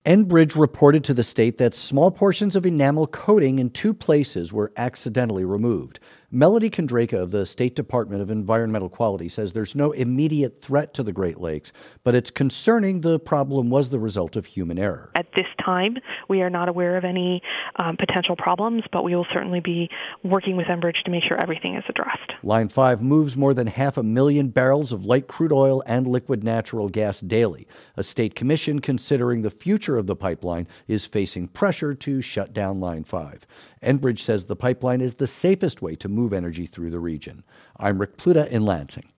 Enbridge reported to the state that small portions of enamel coating in two places were accidentally removed. Melody Kondraka of the State Department of Environmental Quality says there's no immediate threat to the Great Lakes, but it's concerning the problem was the result of human error. At this time, we are not aware of any potential problems, but we will certainly be working with Enbridge to make sure everything is addressed. Line 5 moves more than 500,000 barrels of light crude oil and liquid natural gas daily. A state commission considering the future of the pipeline is facing pressure to shut down Line 5. Enbridge says the pipeline is the safest way to move energy through the region. I'm Rick Pluta in Lansing.